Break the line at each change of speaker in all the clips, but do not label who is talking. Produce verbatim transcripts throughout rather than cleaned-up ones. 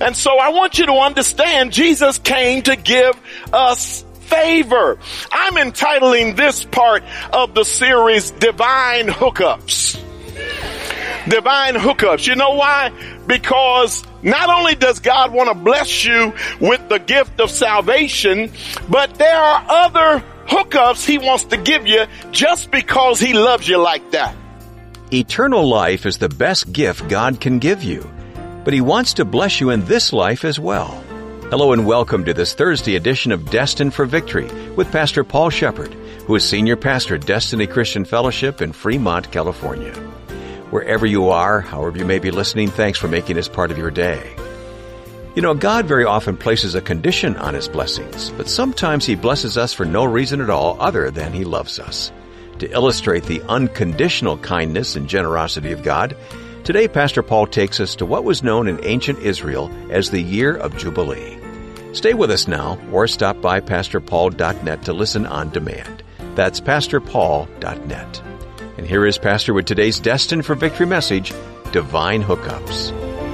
And so I want you to understand Jesus came to give us favor. I'm entitling this part of the series Divine Hookups. Divine hookups. You know why? Because not only does God want to bless you with the gift of salvation, but there are other hookups he wants to give you just because he loves you like that.
Eternal life is the best gift God can give you, but he wants to bless you in this life as well. Hello and welcome to this Thursday edition of Destined for Victory with Pastor Paul Shepard, who is Senior Pastor at Destiny Christian Fellowship in Fremont, California. Wherever you are, however you may be listening, thanks for making this part of your day. You know, God very often places a condition on his blessings, but sometimes he blesses us for no reason at all other than he loves us. To illustrate the unconditional kindness and generosity of God, today Pastor Paul takes us to what was known in ancient Israel as the Year of Jubilee. Stay with us now, or stop by pastor paul dot net to listen on demand. That's pastor paul dot net. And here is Pastor with today's Destined for Victory message, Divine Hookups.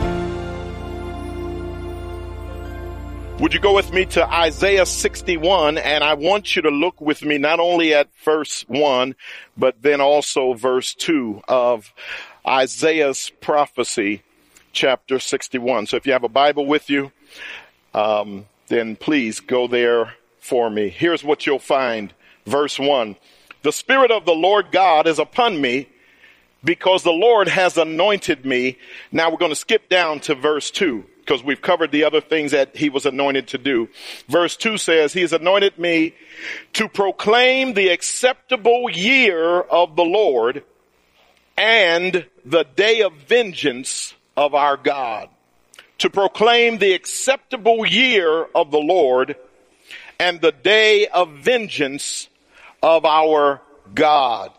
Would you go with me to Isaiah sixty-one? And I want you to look with me not only at verse one, but then also verse two of Isaiah's prophecy, chapter sixty-one. So if you have a Bible with you, um, then please go there for me. Here's what you'll find. Verse one. The Spirit of the Lord God is upon me because the Lord has anointed me. Now we're going to skip down to verse two because we've covered the other things that he was anointed to do. Verse two says, he has anointed me to proclaim the acceptable year of the Lord and the day of vengeance of our God. To proclaim the acceptable year of the Lord and the day of vengeance of our God.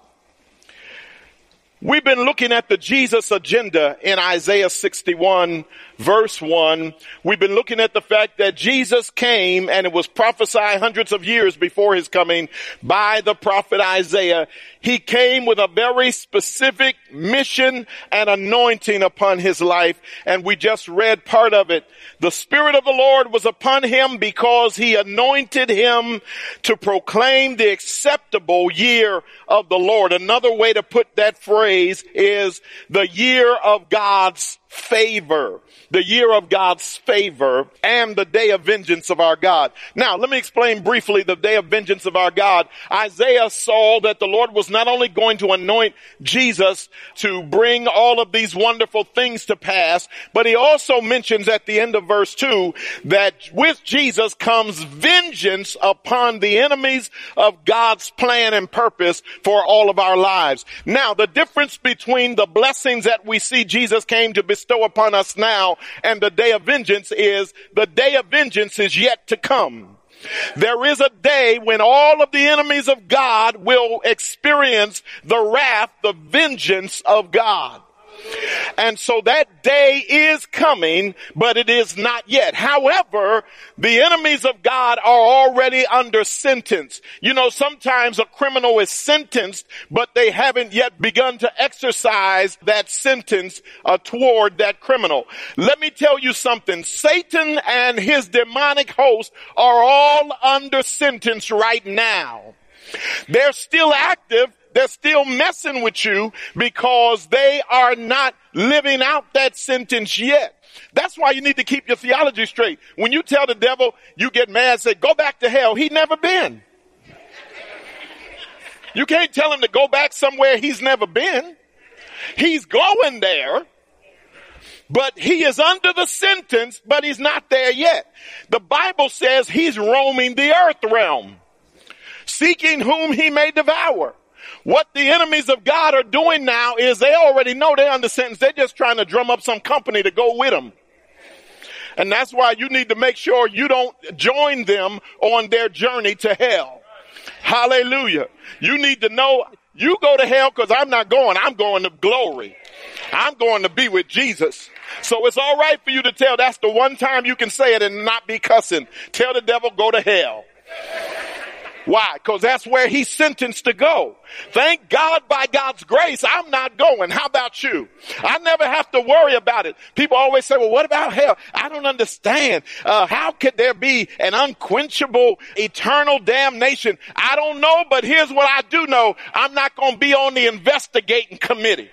We've been looking at the Jesus agenda in Isaiah sixty-one, verse one. We've been looking at the fact that Jesus came, and it was prophesied hundreds of years before his coming by the prophet Isaiah. He came with a very specific mission and anointing upon his life, and we just read part of it. The Spirit of the Lord was upon him because he anointed him to proclaim the acceptable year of the Lord. Another way to put that phrase is the year of God's favor. The year of God's favor and the day of vengeance of our God. Now, let me explain briefly the day of vengeance of our God. Isaiah saw that the Lord was not only going to anoint Jesus to bring all of these wonderful things to pass, but he also mentions at the end of verse two that with Jesus comes vengeance upon the enemies of God's plan and purpose for all of our lives. Now, the difference between the blessings that we see Jesus came to bestow upon us now and the day of vengeance is the day of vengeance is yet to come. There is a day when all of the enemies of God will experience the wrath, the vengeance of God. And so that day is coming, but it is not yet. However, the enemies of God are already under sentence. You know, sometimes a criminal is sentenced, but they haven't yet begun to exercise that sentence uh, toward that criminal. Let me tell you something. Satan and his demonic host are all under sentence right now. They're still active. They're still messing with you because they are not living out that sentence yet. That's why you need to keep your theology straight. When you tell the devil, you get mad, say, go back to hell. He's never been. You can't tell him to go back somewhere he's never been. He's going there, but he is under the sentence, but he's not there yet. The Bible says he's roaming the earth realm, seeking whom he may devour. What the enemies of God are doing now is they already know they're under sentence. They're just trying to drum up some company to go with them. And that's why you need to make sure you don't join them on their journey to hell. Hallelujah. You need to know you go to hell because I'm not going. I'm going to glory. I'm going to be with Jesus. So it's all right for you to tell. That's the one time you can say it and not be cussing. Tell the devil, go to hell. Why? Because that's where he's sentenced to go. Thank God, by God's grace, I'm not going. How about you? I never have to worry about it. People always say, well, what about hell? I don't understand. Uh, how could there be an unquenchable, eternal damnation? I don't know, but here's what I do know. I'm not going to be on the investigating committee.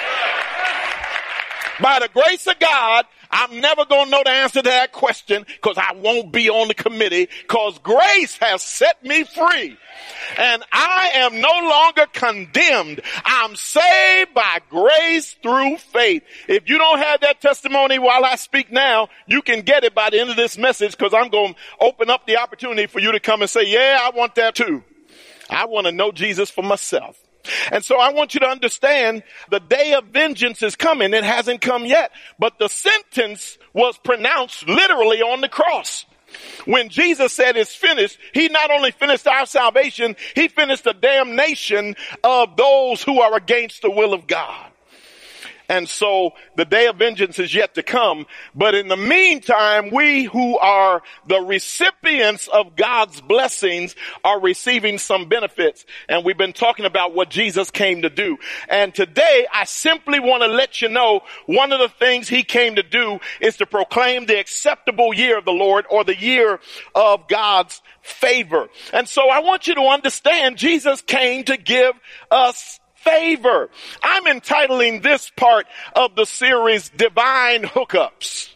By the grace of God, I'm never going to know the answer to that question because I won't be on the committee because grace has set me free. And I am no longer condemned. I'm saved by grace through faith. If you don't have that testimony while I speak now, you can get it by the end of this message because I'm going to open up the opportunity for you to come and say, yeah, I want that too. I want to know Jesus for myself. And so I want you to understand the day of vengeance is coming. It hasn't come yet, but the sentence was pronounced literally on the cross. When Jesus said it's finished, he not only finished our salvation, he finished the damnation of those who are against the will of God. And so the day of vengeance is yet to come. But in the meantime, we who are the recipients of God's blessings are receiving some benefits. And we've been talking about what Jesus came to do. And today, I simply want to let you know one of the things he came to do is to proclaim the acceptable year of the Lord, or the year of God's favor. And so I want you to understand Jesus came to give us favor. I'm entitling this part of the series Divine Hookups.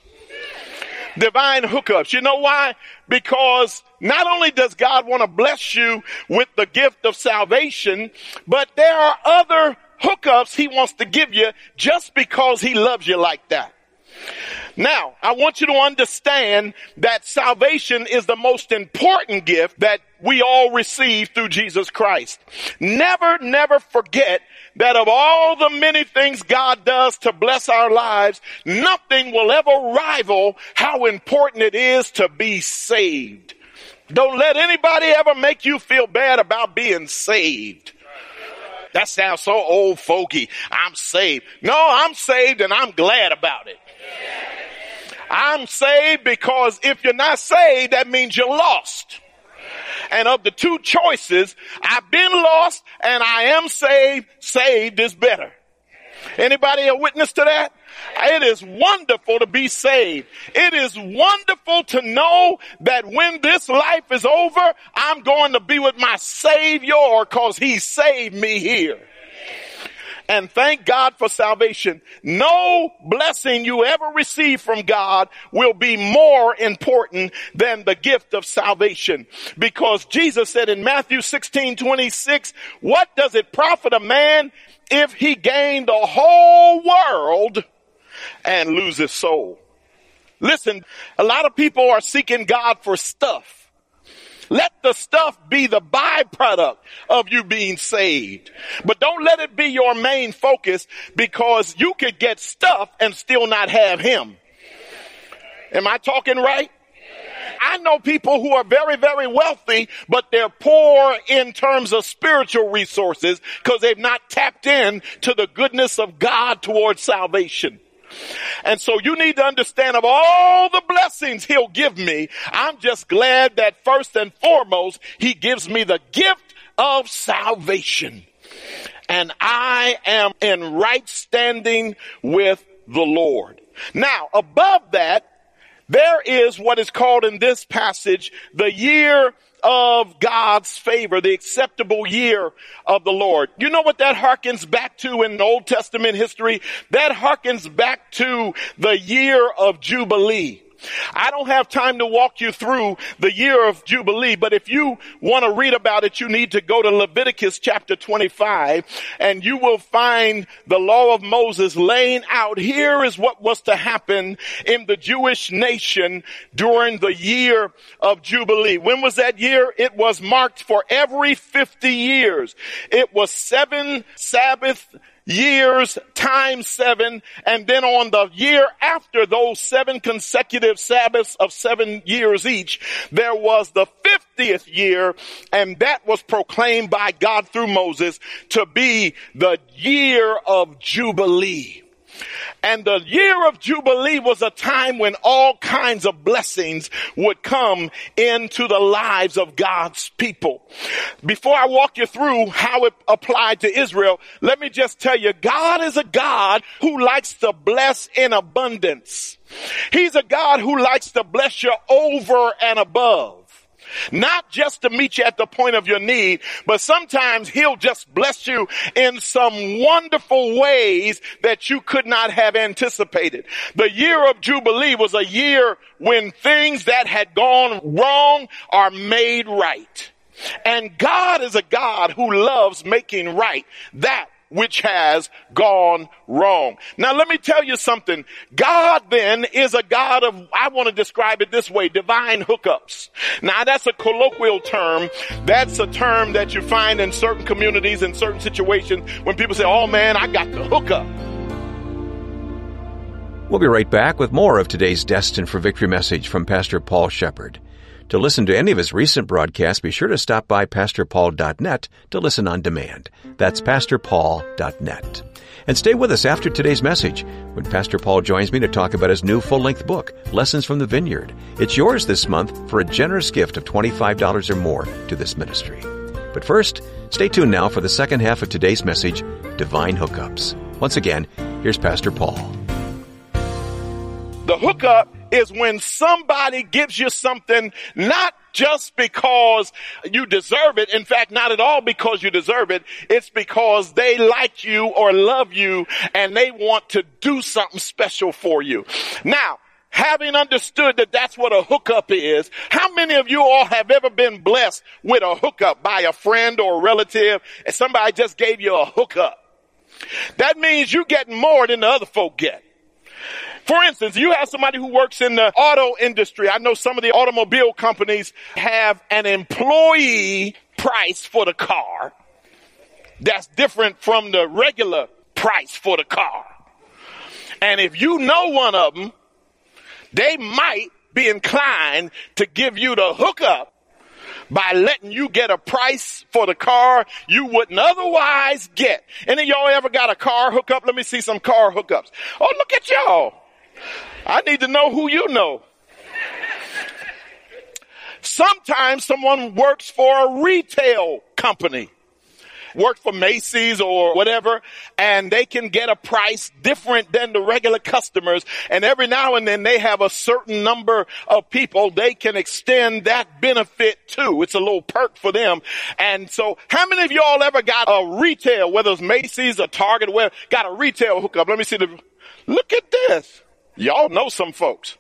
Divine hookups. You know why? Because not only does God want to bless you with the gift of salvation, but there are other hookups he wants to give you just because he loves you like that. Now, I want you to understand that salvation is the most important gift that we all receive through Jesus Christ. Never, never forget that of all the many things God does to bless our lives, nothing will ever rival how important it is to be saved. Don't let anybody ever make you feel bad about being saved. That sounds so old fogey. I'm saved. No, I'm saved and I'm glad about it. I'm saved because if you're not saved, that means you're lost. And of the two choices, I've been lost and I am saved. Saved is better. Anybody a witness to that? It is wonderful to be saved. It is wonderful to know that when this life is over, I'm going to be with my Savior because he saved me here. And thank God for salvation. No blessing you ever receive from God will be more important than the gift of salvation. Because Jesus said in Matthew sixteen twenty-six, what does it profit a man if he gain the whole world and lose his soul? Listen, a lot of people are seeking God for stuff. Let the stuff be the byproduct of you being saved. But don't let it be your main focus, because you could get stuff and still not have him. Am I talking right? I know people who are very, very wealthy, but they're poor in terms of spiritual resources because they've not tapped in to the goodness of God towards salvation. And so you need to understand, of all the blessings he'll give me, I'm just glad that first and foremost, he gives me the gift of salvation. And I am in right standing with the Lord. Now, above that, there is what is called in this passage the year of God's favor, the acceptable year of the Lord. You know what that harkens back to in Old Testament history? That harkens back to the year of Jubilee. I don't have time to walk you through the year of Jubilee, but if you want to read about it, you need to go to Leviticus chapter twenty-five, and you will find the law of Moses laying out, here is what was to happen in the Jewish nation during the year of Jubilee. When was that year? It was marked for every fifty years. It was seven Sabbath years times seven, and then on the year after those seven consecutive Sabbaths of seven years each, there was the fiftieth year, and that was proclaimed by God through Moses to be the year of Jubilee. And the year of Jubilee was a time when all kinds of blessings would come into the lives of God's people. Before I walk you through how it applied to Israel, let me just tell you, God is a God who likes to bless in abundance. He's a God who likes to bless you over and above. Not just to meet you at the point of your need, but sometimes he'll just bless you in some wonderful ways that you could not have anticipated. The year of Jubilee was a year when things that had gone wrong are made right. And God is a God who loves making right that which has gone wrong. Now let me tell you something. God then is a God of, I want to describe it this way, divine hookups. Now that's a colloquial term. That's a term that you find in certain communities, in certain situations, when people say, oh man, I got the hookup.
We'll be right back with more of today's Destined for Victory message from Pastor Paul Shepard. To listen to any of his recent broadcasts, be sure to stop by pastor paul dot net to listen on demand. That's pastor paul dot net. And stay with us after today's message when Pastor Paul joins me to talk about his new full-length book, Lessons from the Vineyard. It's yours this month for a generous gift of twenty-five dollars or more to this ministry. But first, stay tuned now for the second half of today's message, Divine Hookups. Once again, here's Pastor Paul.
The hookup is when somebody gives you something not just because you deserve it. In fact, not at all because you deserve it. It's because they like you or love you and they want to do something special for you. Now, having understood that that's what a hookup is, how many of you all have ever been blessed with a hookup by a friend or a relative and somebody just gave you a hookup? That means you're getting more than the other folk get. For instance, you have somebody who works in the auto industry. I know some of the automobile companies have an employee price for the car that's different from the regular price for the car. And if you know one of them, they might be inclined to give you the hookup by letting you get a price for the car you wouldn't otherwise get. Any of y'all ever got a car hookup? Let me see some car hookups. Oh, look at y'all. I need to know who you know. Sometimes someone works for a retail company, work for Macy's or whatever, and they can get a price different than the regular customers. And every now and then they have a certain number of people they can extend that benefit to. It's a little perk for them. And so how many of y'all ever got a retail, whether it's Macy's or Target, where got a retail hookup? Let me see the, look at this. Y'all know some folks.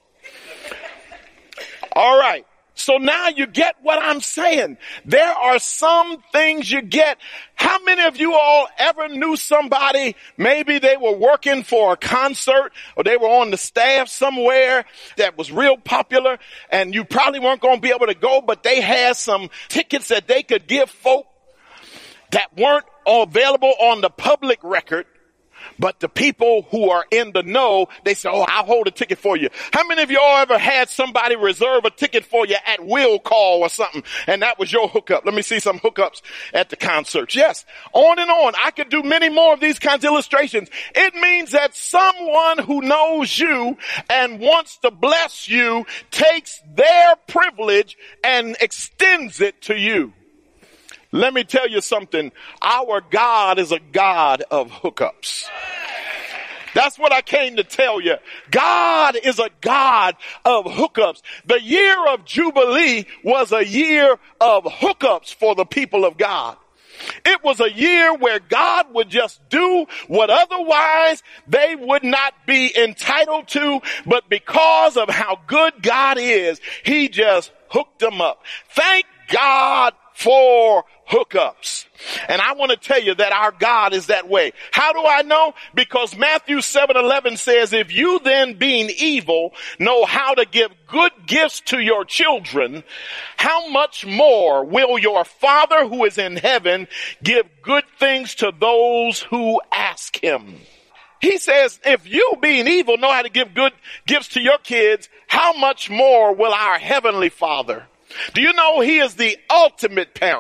All right. So now you get what I'm saying. There are some things you get. How many of you all ever knew somebody, maybe they were working for a concert or they were on the staff somewhere that was real popular and you probably weren't going to be able to go, but they had some tickets that they could give folk that weren't available on the public record. But the people who are in the know, they say, oh, I'll hold a ticket for you. How many of y'all ever had somebody reserve a ticket for you at will call or something, and that was your hookup? Let me see some hookups at the concerts. Yes, on and on. I could do many more of these kinds of illustrations. It means that someone who knows you and wants to bless you takes their privilege and extends it to you. Let me tell you something. Our God is a God of hookups. That's what I came to tell you. God is a God of hookups. The year of Jubilee was a year of hookups for the people of God. It was a year where God would just do what otherwise they would not be entitled to, but because of how good God is, he just hooked them up. Thank God for hookups. And I want to tell you that our God is that way. How do I know? Because Matthew seven eleven says, if you then being evil know how to give good gifts to your children, how much more will your Father who is in heaven give good things to those who ask him? He says, if you being evil know how to give good gifts to your kids, how much more will our heavenly Father? Do you know he is the ultimate parent?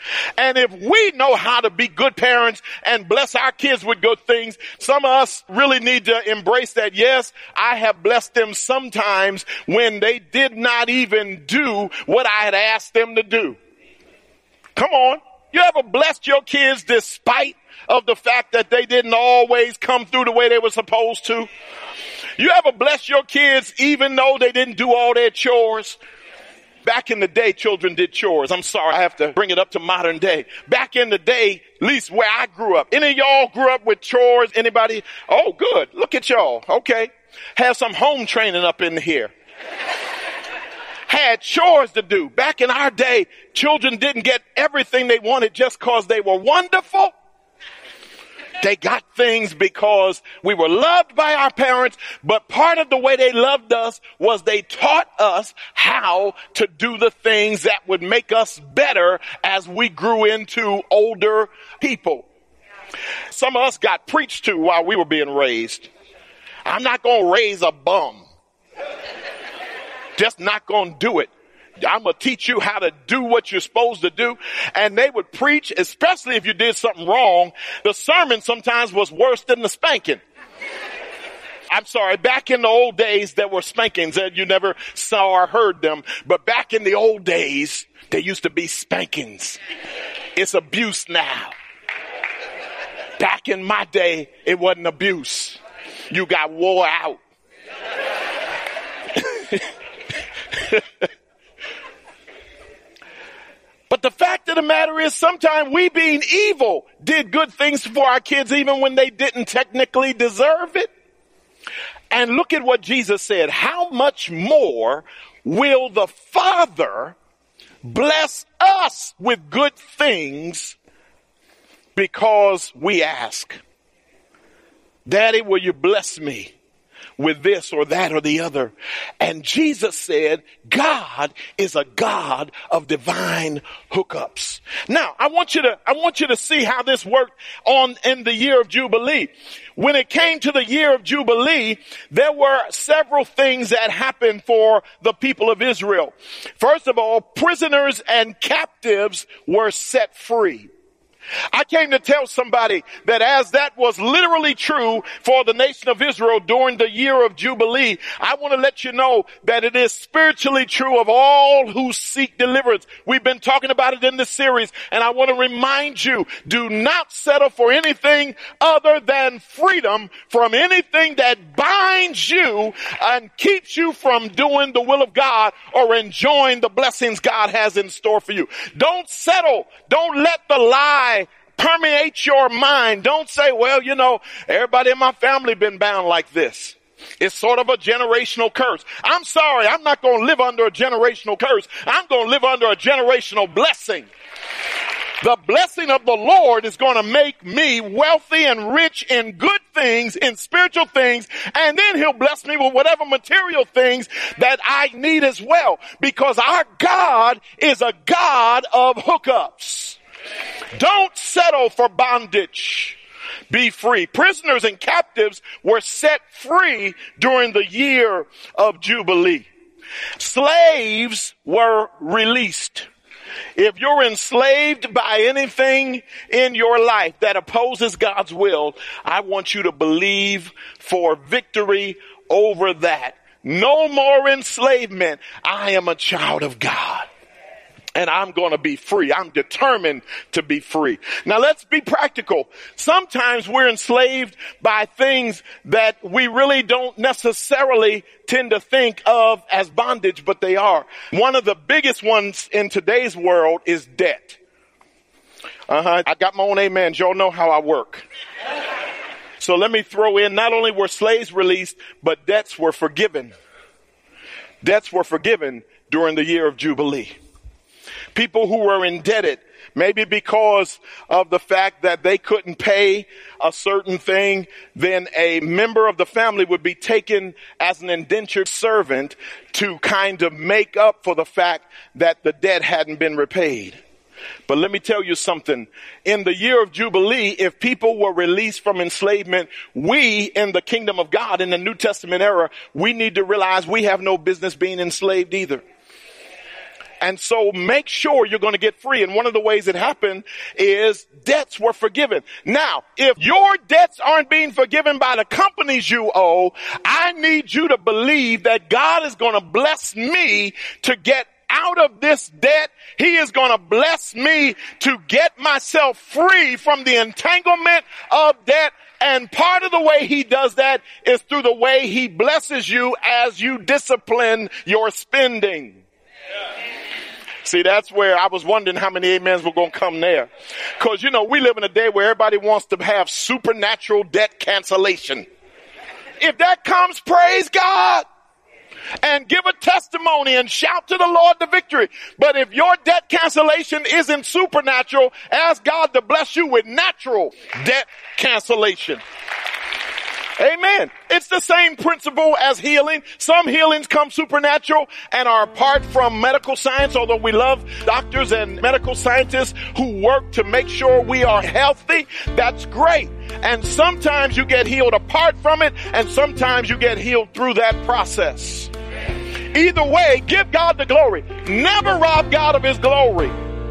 And if we know how to be good parents and bless our kids with good things, some of us really need to embrace that. Yes, I have blessed them sometimes when they did not even do what I had asked them to do. Come on. You ever blessed your kids despite of the fact that they didn't always come through the way they were supposed to? You ever bless your kids even though they didn't do all their chores? Back in the day, children did chores. I'm sorry, I have to bring it up to modern day. Back in the day, at least where I grew up. Any of y'all grew up with chores? Anybody? Oh, good. Look at y'all. Okay. Have some home training up in here. Had chores to do. Back in our day, children didn't get everything they wanted just because they were wonderful. They got things because we were loved by our parents, but part of the way they loved us was they taught us how to do the things that would make us better as we grew into older people. Some of us got preached to while we were being raised. I'm not going to raise a bum. Just not going to do it. I'm going to teach you how to do what you're supposed to do. And they would preach, especially if you did something wrong. The sermon sometimes was worse than the spanking. I'm sorry, back in the old days, there were spankings and you never saw or heard them. But back in the old days, there used to be spankings. It's abuse now. Back in my day, it wasn't abuse. You got wore out. But the fact of the matter is sometimes we being evil did good things for our kids even when they didn't technically deserve it. And look at what Jesus said. How much more will the Father bless us with good things because we ask? Daddy, will you bless me with this or that or the other? And Jesus said, God is a God of divine hookups. Now, I want you to, I want you to see how this worked on in the year of Jubilee. When it came to the year of Jubilee, there were several things that happened for the people of Israel. First of all, prisoners and captives were set free. I came to tell somebody that as that was literally true for the nation of Israel during the year of Jubilee, I want to let you know that it is spiritually true of all who seek deliverance. We've been talking about it in this series, and I want to remind you, do not settle for anything other than freedom from anything that binds you and keeps you from doing the will of God or enjoying the blessings God has in store for you. Don't settle. Don't let the lie permeate your mind. Don't say, well, you know, everybody in my family been bound like this. It's sort of a generational curse. I'm sorry, I'm not going to live under a generational curse. I'm going to live under a generational blessing. The blessing of the Lord is going to make me wealthy and rich in good things, in spiritual things, and then he'll bless me with whatever material things that I need as well, because our God is a God of hookups. Don't settle for bondage. Be free. Prisoners and captives were set free during the year of Jubilee. Slaves were released. If you're enslaved by anything in your life that opposes God's will, I want you to believe for victory over that. No more enslavement. I am a child of God. And I'm going to be free. I'm determined to be free. Now let's be practical. Sometimes we're enslaved by things that we really don't necessarily tend to think of as bondage, but they are. One of the biggest ones in today's world is debt. Uh-huh. I got my own amens. Y'all know how I work. So let me throw in, not only were slaves released, but debts were forgiven. Debts were forgiven during the year of Jubilee. People who were indebted, maybe because of the fact that they couldn't pay a certain thing, then a member of the family would be taken as an indentured servant to kind of make up for the fact that the debt hadn't been repaid. But let me tell you something. In the year of Jubilee, if people were released from enslavement, we in the kingdom of God in the New Testament era, we need to realize we have no business being enslaved either. And so make sure you're going to get free. And one of the ways it happened is debts were forgiven. Now, if your debts aren't being forgiven by the companies you owe, I need you to believe that God is going to bless me to get out of this debt. He is going to bless me to get myself free from the entanglement of debt. And part of the way he does that is through the way he blesses you as you discipline your spending. Yeah. See, that's where I was wondering how many amens were going to come there. Because, you know, we live in a day where everybody wants to have supernatural debt cancellation. If that comes, praise God. And give a testimony and shout to the Lord the victory. But if your debt cancellation isn't supernatural, ask God to bless you with natural debt cancellation. Amen. It's the same principle as healing. Some healings come supernatural and are apart from medical science, although we love doctors and medical scientists who work to make sure we are healthy. That's great. And sometimes you get healed apart from it, and sometimes you get healed through that process. Either way, give God the glory. Never rob God of his glory.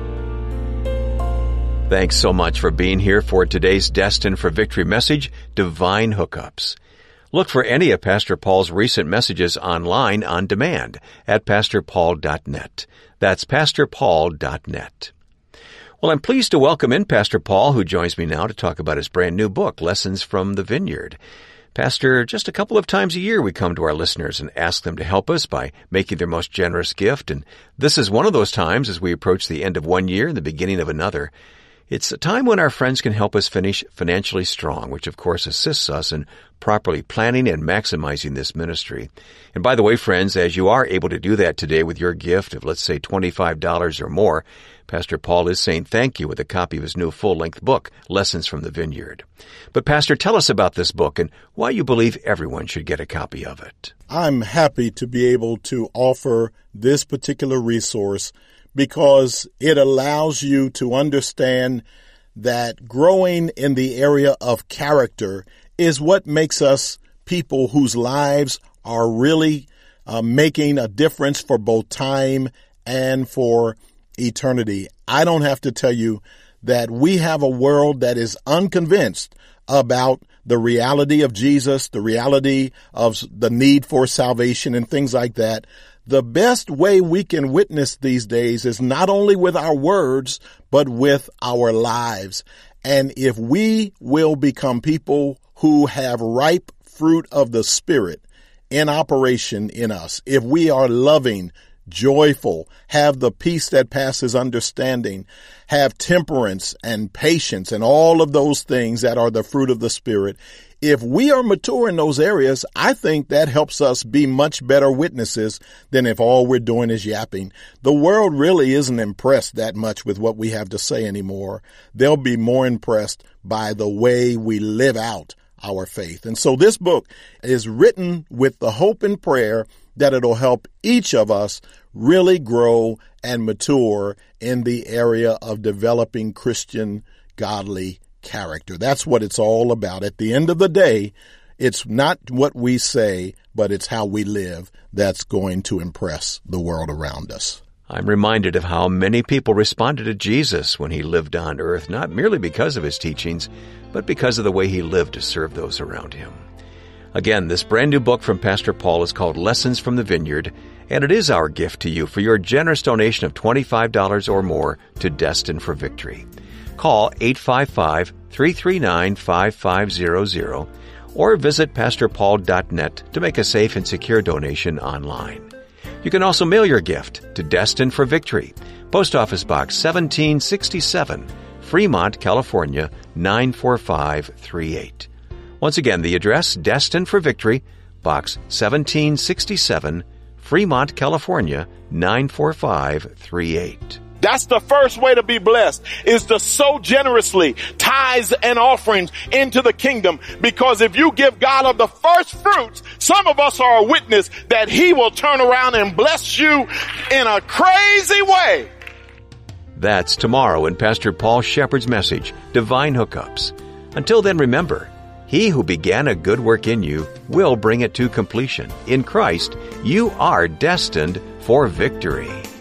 Thanks so much for being here for today's Destined for Victory message, Divine Hookups. Look for any of Pastor Paul's recent messages online on demand at pastor paul dot net. That's pastor paul dot net. Well, I'm pleased to welcome in Pastor Paul, who joins me now to talk about his brand new book, Lessons from the Vineyard. Pastor, just a couple of times a year we come to our listeners and ask them to help us by making their most generous gift, and this is one of those times as we approach the end of one year and the beginning of another. It's a time when our friends can help us finish financially strong, which of course assists us in properly planning and maximizing this ministry. And by the way, friends, as you are able to do that today with your gift of, let's say, twenty-five dollars or more, Pastor Paul is saying thank you with a copy of his new full-length book, Lessons from the Vineyard. But Pastor, tell us about this book and why you believe everyone should get a copy of it.
I'm happy to be able to offer this particular resource because it allows you to understand that growing in the area of character is what makes us people whose lives are really uh, making a difference for both time and for eternity. I don't have to tell you that we have a world that is unconvinced about the reality of Jesus, the reality of the need for salvation and things like that. The best way we can witness these days is not only with our words, but with our lives. And if we will become people who have ripe fruit of the Spirit in operation in us, if we are loving, joyful, have the peace that passes understanding, have temperance and patience and all of those things that are the fruit of the Spirit. If we are mature in those areas, I think that helps us be much better witnesses than if all we're doing is yapping. The world really isn't impressed that much with what we have to say anymore. They'll be more impressed by the way we live out our faith. And so this book is written with the hope and prayer that it'll help each of us really grow and mature in the area of developing Christian godly character. That's what it's all about. At the end of the day, it's not what we say, but it's how we live that's going to impress the world around us.
I'm reminded of how many people responded to Jesus when he lived on earth, not merely because of his teachings, but because of the way he lived to serve those around him. Again, this brand new book from Pastor Paul is called Lessons from the Vineyard, and it is our gift to you for your generous donation of twenty-five dollars or more to Destined for Victory. Call eight five five, three three nine, five five zero zero or visit pastor paul dot net to make a safe and secure donation online. You can also mail your gift to Destined for Victory, Post Office Box seventeen sixty-seven, Fremont, California, nine four five three eight. Once again, the address, Destined for Victory, Box seventeen sixty-seven, Fremont, California, nine four five three eight.
That's the first way to be blessed, is to sow generously tithes and offerings into the kingdom. Because if you give God of the first fruits, some of us are a witness that he will turn around and bless you in a crazy way.
That's tomorrow in Pastor Paul Shepherd's message, Divine Hookups. Until then, remember, he who began a good work in you will bring it to completion. In Christ, you are destined for victory.